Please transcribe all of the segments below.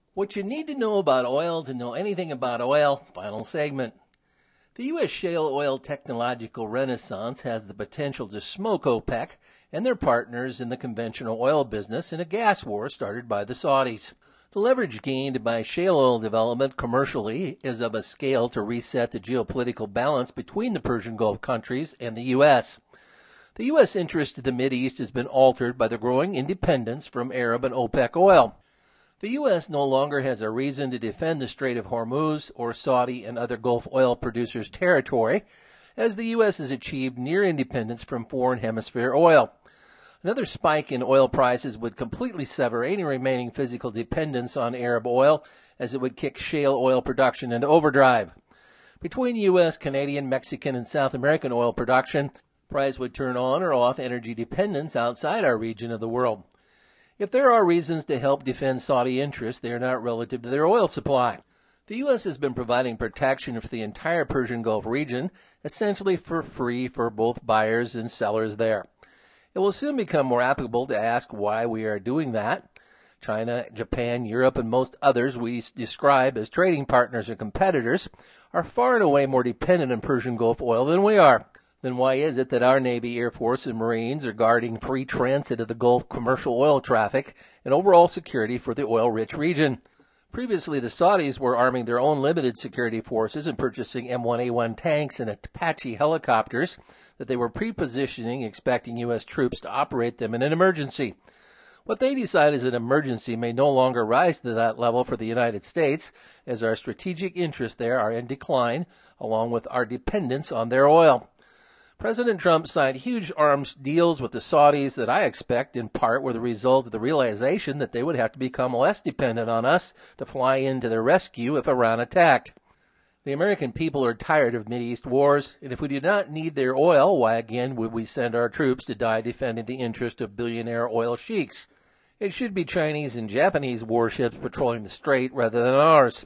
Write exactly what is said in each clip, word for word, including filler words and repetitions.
What you need to know about oil to know anything about oil, final segment. The U S shale oil technological renaissance has the potential to smoke OPEC and their partners in the conventional oil business in a gas war started by the Saudis. The leverage gained by shale oil development commercially is of a scale to reset the geopolitical balance between the Persian Gulf countries and the U S. The U S interest in the Mideast has been altered by the growing independence from Arab and OPEC oil. The U S no longer has a reason to defend the Strait of Hormuz or Saudi and other Gulf oil producers' territory, as the U S has achieved near independence from foreign hemisphere oil. Another spike in oil prices would completely sever any remaining physical dependence on Arab oil, as it would kick shale oil production into overdrive. Between U S, Canadian, Mexican, and South American oil production, price would turn on or off energy dependence outside our region of the world. If there are reasons to help defend Saudi interests, they are not relative to their oil supply. The U S has been providing protection for the entire Persian Gulf region, essentially for free for both buyers and sellers there. It will soon become more applicable to ask why we are doing that. China, Japan, Europe, and most others we describe as trading partners or competitors are far and away more dependent on Persian Gulf oil than we are. Then why is it that our Navy, Air Force, and Marines are guarding free transit of the Gulf commercial oil traffic and overall security for the oil-rich region? Previously, the Saudis were arming their own limited security forces and purchasing M one A one tanks and Apache helicopters that they were pre-positioning, expecting U S troops to operate them in an emergency. What they decide is an emergency may no longer rise to that level for the United States, as our strategic interests there are in decline, along with our dependence on their oil. President Trump signed huge arms deals with the Saudis that I expect in part were the result of the realization that they would have to become less dependent on us to fly in to their rescue if Iran attacked. The American people are tired of Mideast wars, and if we do not need their oil, why again would we send our troops to die defending the interest of billionaire oil sheiks? It should be Chinese and Japanese warships patrolling the strait rather than ours.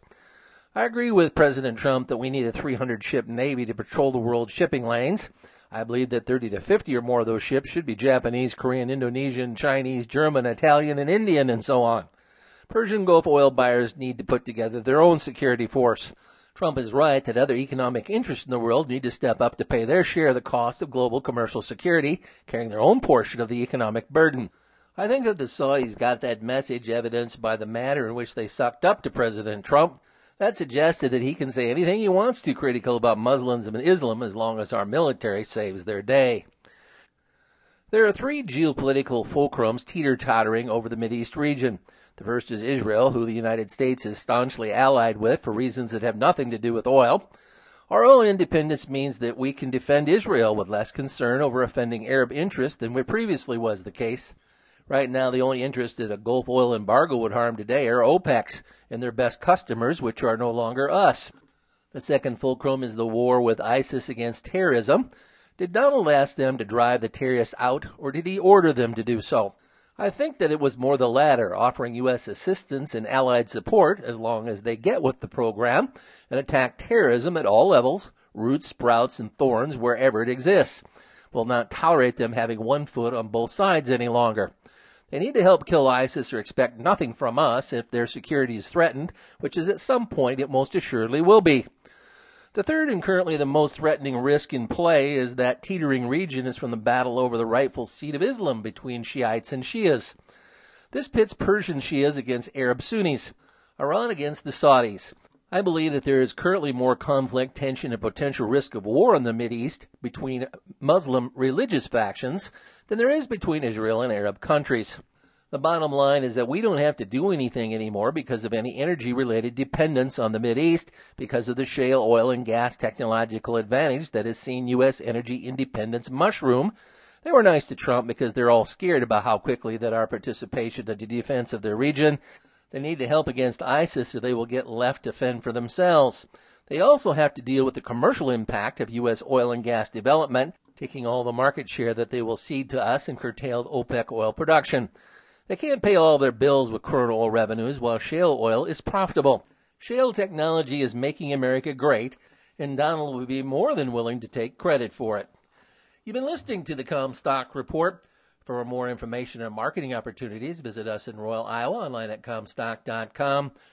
I agree with President Trump that we need a three hundred ship Navy to patrol the world's shipping lanes. I believe that thirty to fifty or more of those ships should be Japanese, Korean, Indonesian, Chinese, German, Italian, and Indian, and so on. Persian Gulf oil buyers need to put together their own security force. Trump is right that other economic interests in the world need to step up to pay their share of the cost of global commercial security, carrying their own portion of the economic burden. I think that the Saudis got that message evidenced by the manner in which they sucked up to President Trump. That suggested that he can say anything he wants to critical about Muslims and Islam as long as our military saves their day. There are three geopolitical fulcrums teeter-tottering over the Mideast region. The first is Israel, who the United States is staunchly allied with for reasons that have nothing to do with oil. Our oil independence means that we can defend Israel with less concern over offending Arab interests than what previously was the case. Right now, the only interest that a Gulf oil embargo would harm today are OPEC's and their best customers, which are no longer us. The second fulcrum is the war with ISIS against terrorism. Did Donald ask them to drive the terrorists out, or did he order them to do so? I think that it was more the latter, offering U S assistance and allied support as long as they get with the program and attack terrorism at all levels, roots, sprouts, and thorns wherever it exists. We'll not tolerate them having one foot on both sides any longer. They need to help kill ISIS or expect nothing from us if their security is threatened, which is at some point it most assuredly will be. The third and currently the most threatening risk in play is that teetering region is from the battle over the rightful seat of Islam between Shiites and Shias. This pits Persian Shias against Arab Sunnis, Iran against the Saudis. I believe that there is currently more conflict, tension, and potential risk of war in the Mideast between Muslim religious factions than there is between Israel and Arab countries. The bottom line is that we don't have to do anything anymore because of any energy-related dependence on the Mideast because of the shale oil and gas technological advantage that has seen U S energy independence mushroom. They were nice to Trump because they're all scared about how quickly that our participation in the defense of their region. They need to help against ISIS or they will get left to fend for themselves. They also have to deal with the commercial impact of U S oil and gas development, taking all the market share that they will cede to us in curtailed OPEC oil production. They can't pay all their bills with crude oil revenues while shale oil is profitable. Shale technology is making America great, and Donald would be more than willing to take credit for it. You've been listening to the Comstock Report. For more information on marketing opportunities, visit us in Royal, Iowa, online at comstock dot com.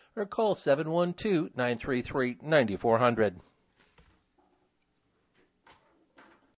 or call seven one two, nine three three, nine four zero zero.